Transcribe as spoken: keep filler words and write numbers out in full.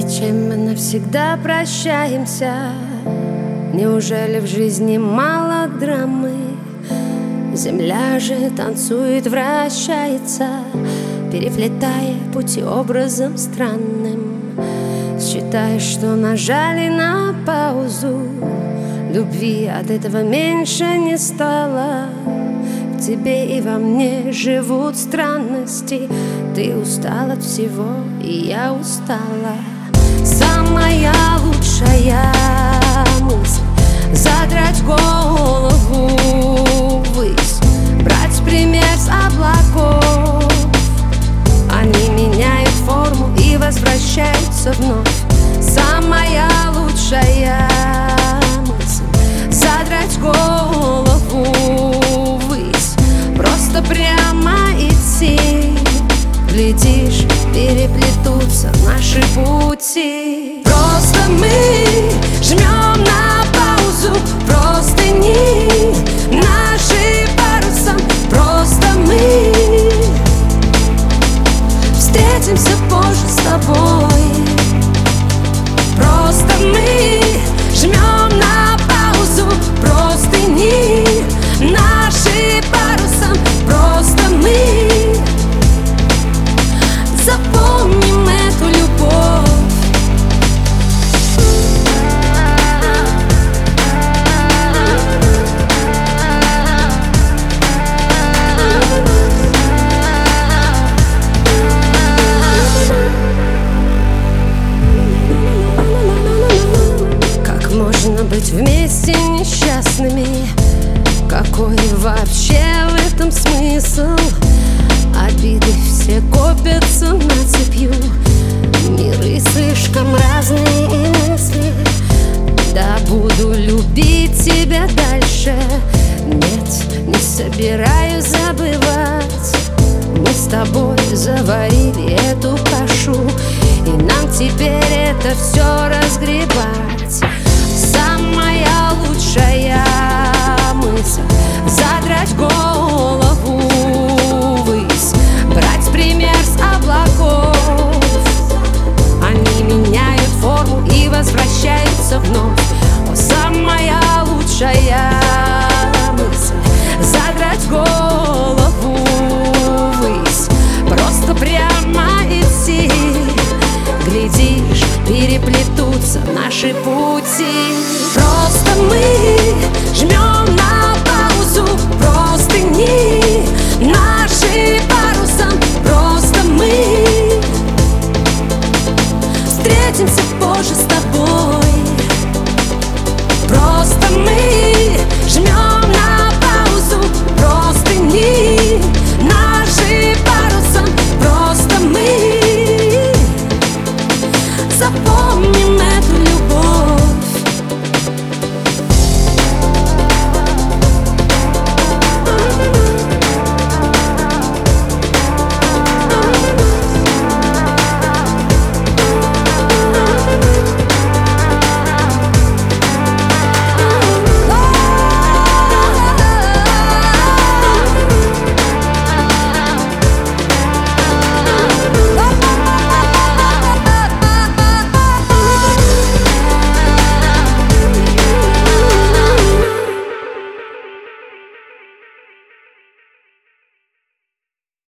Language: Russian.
Зачем мы навсегда прощаемся? Неужели в жизни мало драмы? Земля же танцует, вращается, переплетая пути образом странным. Считаешь, что нажали на паузу, любви от этого меньше не стало. В тебе и во мне живут странности. Ты устал от всего, и я устала. Самая лучшая мысль — задрать голову ввысь, брать пример с облаков. Они меняют форму и возвращаются вновь. Самая лучшая мысль — задрать голову ввысь, просто прямо идти. Глядишь, переплетутся наши пути. Просто мы жмем на паузу, простыни наши парусом. Просто мы встретимся позже с тобой. Просто мы жмем на паузу, простыни наши парусом. Просто мы запомним эту любовь. Как можно быть вместе несчастными? Какой вообще в этом смысл? Обиды все копятся нацепью, миры слишком разные и мысли. Да буду любить тебя дальше, нет, не собираюсь забывать. Мы с тобой заварили эту кашу, и нам теперь это все разгребать. Самая лучшая мысль — задрать голову ввысь, брать пример с облаков. Они меняют форму и возвращаются вновь. О, самая лучшая мысль — задрать голову ввысь, просто прямо идти. Глядишь, переплетутся наши пути. Просто мы